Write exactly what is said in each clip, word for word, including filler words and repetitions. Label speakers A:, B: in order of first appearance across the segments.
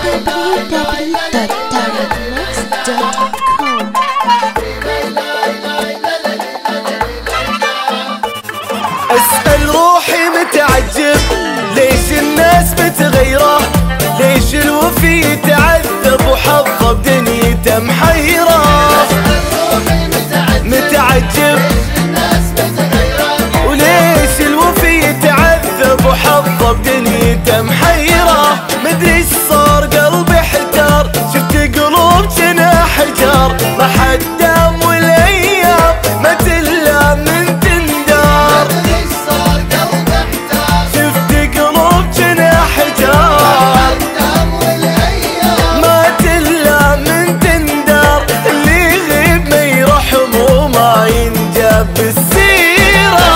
A: w w w دوت تارابميكس دوت كوم.
B: اسأل روحي متعجب ليش الناس بتغيره، ليش الوفي يتعذب وحظه بدنيته محيره. متعجب وليش الوفي يتعذب وحظه بدنيته محيره. مدري ايش صار قلبي احتار، شفت قلوب جناح حجار، ما حد دام والايام ما تلا من تندار. شفت قلوب جناح حجار ما تلا من تندار، اللي يغيب ما يرحم وما ينجاب بالسيره.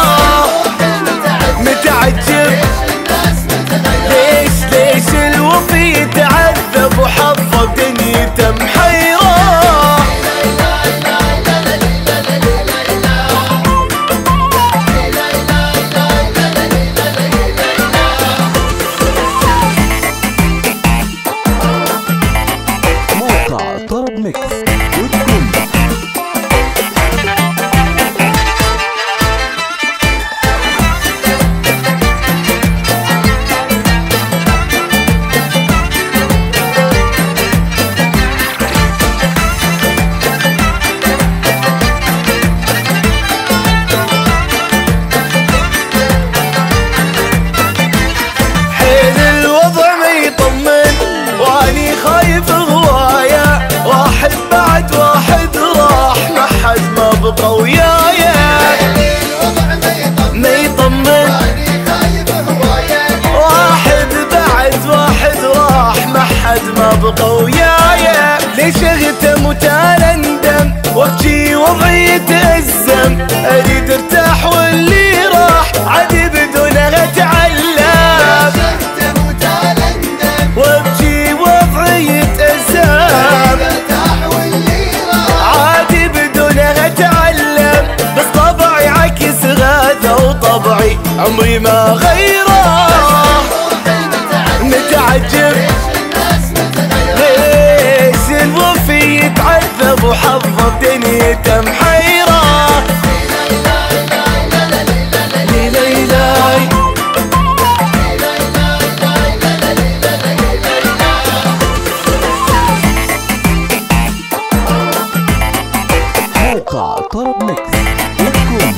B: متعجب ليش ليش الوفي يتعذب وحظه بدنيته محيره.
C: موقع طرب ميكس دوت كوم.
B: حين الوضع ما يطمن واني خايف هوايا، واحد بعد واحد راح ما حد ما بقى ويايا. ما يطمن واحد بعد واحد راح ما حد ما بقى ويايا. ليش اغتم وتالا اندم وابكي وضعي يتأزم، اريد ارتاح واللي راح عادي بدونه اتعلم. وابكي وضعي يتأزم عادي بدونه اتعلم، بس طبعي عكس غاثه وطبعي عمري ما غيره. متعجب ليش الوفي يتعذب وحظه بدنيته محيره. ليلي
C: موقع طرب ميكس دوت كوم.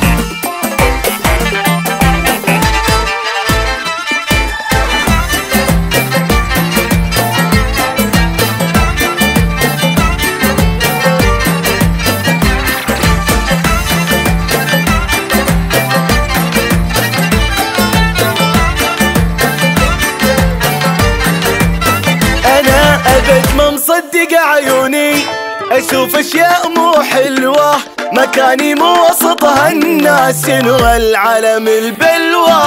B: انا ابد ما مصدق عيوني اشوف اشياء مو حلوه، مكاني مو وسطها الناس ينوى العالم البلوى.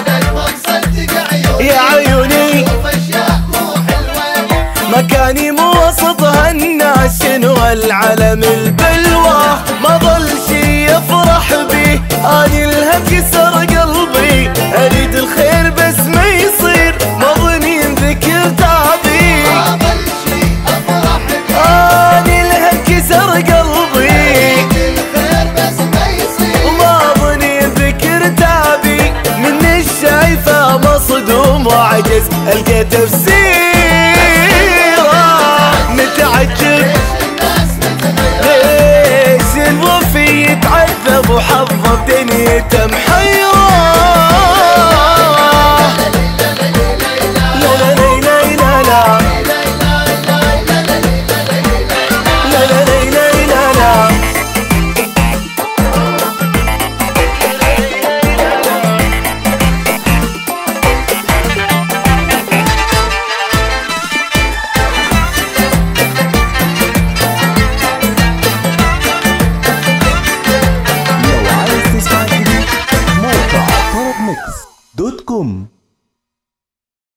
B: يا عيوني مكاني مو وسطها الناس ينوى العالم البلوى. ما ظل شي يفرح بي اني الهم كسر قلبي، اريد الخير بس ما يصير مظنين ذكر تعبي. اني الهم كسر قلبي وما ظنين ذكر تعبي، من الشايفه مصدوم وعجز القى تفسيره. متعجب ليش الوفي يتعذب وحظه بدنيته محيره.